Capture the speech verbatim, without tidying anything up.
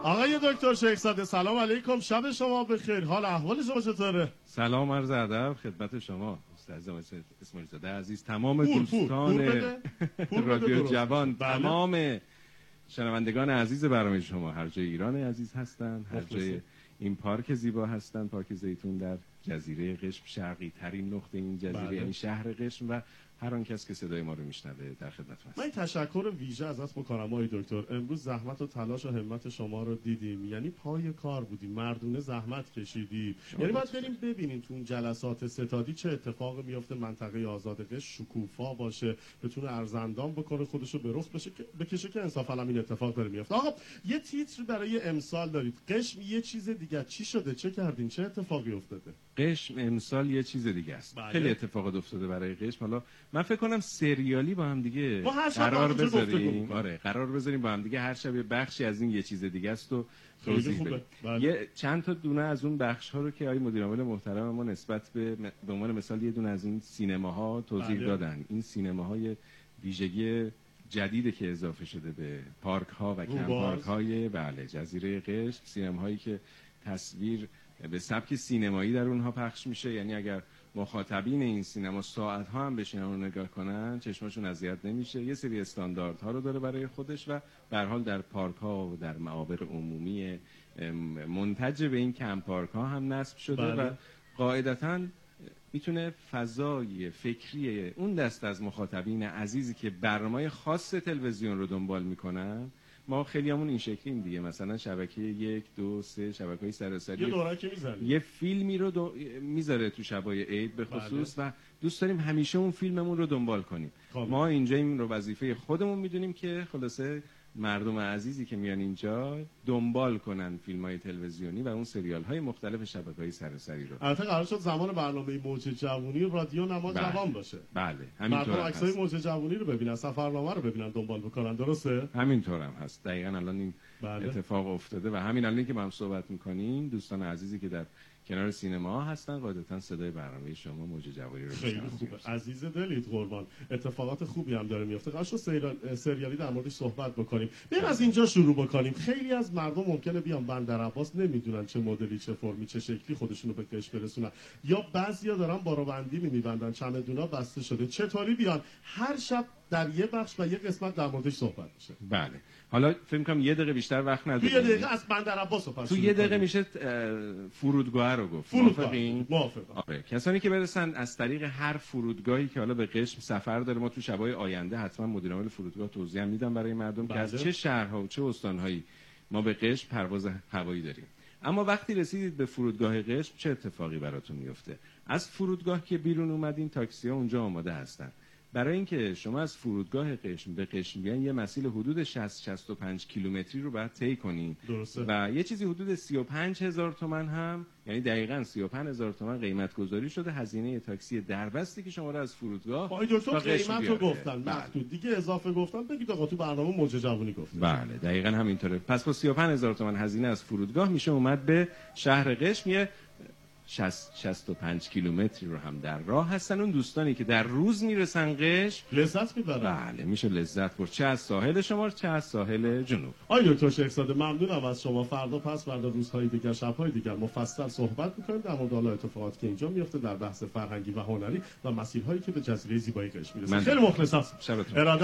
آقای دکتر شیخزاده سلام علیکم، شب شما بخیر، حال احوال شما چطوره؟ سلام عرض ادب خدمت شما استاد اسماعیل زاده عزیز، تمام دوستان رادیو جوان، بله. تمام شنوندگان عزیز برنامه شما هر جای ایران عزیز هستن، هر جای این پارک زیبا هستن، پارک زیتون در جزیره قشم، شرقی ترین نقطه این جزیره، بله. یعنی شهر قشم، و هر آن کس که صدای ما رو میشنوه در خدمتتون هست. من تشکر ویژه ازت میکنم آقای دکتر. امروز زحمت و تلاش و همت شما رو دیدیم، یعنی پای کار بودیم، مردونه زحمت کشیدی، یعنی باید بریم ببینیم تو اون جلسات ستادی چه اتفاقی میفته، منطقه آزاد قشم شکوفا باشه، بتونه ارزندان بکنه، خودشو به رخ بشه بکشه که انصافا این اتفاق داره میفته. آقا یه تیتر برای امسال دارید، قشم یه چیز دیگه، چی شده، چه کردین، چه اتفاقی افتاده؟ قشم امسال یه چیز دیگه است. بله. خیلی اتفاقات افتاده برای قشم. حالا من فکر کنم سریالی با هم دیگه قرار بذاریم، آره قرار بذاریم با هم دیگه هر شب یه بخشی از این یه چیز دیگه است و توضیح بدیم. بله. یه چند تا دونه از اون بخش ها رو که آقای مدیر عامل محترم ما نسبت به به عنوان مثال یه دونه از این سینماها توضیح بله. دادن. این سینماهای ویژگی جدیدی که اضافه شده به پارک ها و کمپ پارک های بله جزیره قشم، سینماهایی که تصویر به سبک سینمایی در اونها پخش میشه، یعنی اگر مخاطبین این سینما ساعت ها هم بشینن و نگاه کنن چشمشون اذیت نمیشه. یه سری استانداردها رو داره برای خودش و به هر حال در پارک ها و در معابر عمومی منتج به این کمپ پارک ها هم نصب شده بله. و قاعدتاً میتونه فضای فکری اون دست از مخاطبین عزیزی که برنامه خاص تلویزیون رو دنبال میکنن، ما خیلیامون این شکلیم دیگه، مثلا شبکه یک دو سه شبکه‌های سراسری یه دورکی میذاره، یه فیلمی رو دو... میذاره تو شبای عید به خصوص بله. و دوست داریم همیشه اون فیلممون رو دنبال کنیم. کامل. ما اینجا این رو وظیفه خودمون میدونیم که خلاصه مردم عزیزی که میان اینجا دنبال کنن فیلم‌های تلویزیونی و اون سریال‌های مختلف شبکه‌های سراسری رو. البته قرار شد زمان برنامه موج جوونی رادیو نما بله. جوان باشه. بله، همینطور هست. عکسای موج جوونی رو ببینن، سفرنامه رو ببینن، دنبال بکنن، درسته؟ همینطور هم هست. دقیقاً الان این بله. اتفاق افتاده و همین الان که ما هم صحبت می‌کنیم دوستان عزیزی که در کنار سینما هستن قاعدتاً صدای برنامه شما موج جوانی رو خیلی خوبه. عزیز دلید قربان. اتفاقات خوبی هم داره میفته. قرار شد سریال سریالی در موردش صحبت بکنیم. بریم از اینجا شروع بکنیم. خیلی از مردم ممکنه بیان بندرعباس نمیدونن چه مدلی، چه فرمی، چه شکلی خودشونو به قشم برسونن. یا بعضیا دارن بارابندی می‌بندن، چمدونا بسته شده. چطوری بیان هر شب در یه بخش و یه قسمت در موردش صحبت میشه. بله. حالا فکر می‌کنم یه دقیقه بیشتر وقت نداریم. تو یه دقیقه از بندرعباس پس تو یه دقیقه میشه فرودگاه رو گفت. موافقین؟ موافقم. آره. کسانی که برسن از طریق هر فرودگاهی که حالا به قشم سفر داره، ما تو شبای آینده حتما مدیر عامل فرودگاه توضیح هم میدم برای مردم بله. که از چه شهرها و چه استان‌هایی ما به قشم پرواز هوایی داریم. اما وقتی رسیدید به فرودگاه قشم چه اتفاقی براتون میفته؟ از فرودگاه که بیرون اومدین تاکسی‌ها اونجا آماده هستن. برای اینکه شما از فرودگاه قشم به قشم بیان یه مسیر حدود شصت تا شصت و پنج کیلومتری رو باید طی کنین و یه چیزی حدود سی و پنج هزار تومان هم، یعنی دقیقاً سی و پنج هزار تومان قیمت گذاری شده هزینه تاکسی دربستی که شما رو از فرودگاه آقای دکتر قیمت رو گفتن محدود دیگه اضافه گفتن، بگید آقا تو برنامه موج جوانی گفتن. بله دقیقاً همینطوره. پس با سی و پنج هزار تومان هزینه از فرودگاه میشه اومد به شهر قشم. یه شصت شصت و پنج کیلومتری رو هم در راه هستن. اون دوستانی که در روز میرسن قشم لذت میبرن. بله میشه لذت برد، چه از ساحل شمال چه از ساحل جنوب. آقای دکتر شیخزاده ممنونم از شما. فردا پس فردا روزهای دیگر شبهای دیگر مفصل صحبت میکنیم در مورد حالا اتفاقاتی که اینجا میفته در بحث فرهنگی و هنری و مسیرهایی که به جزیره زیبای قشم میرسه. خیلی مخلصم.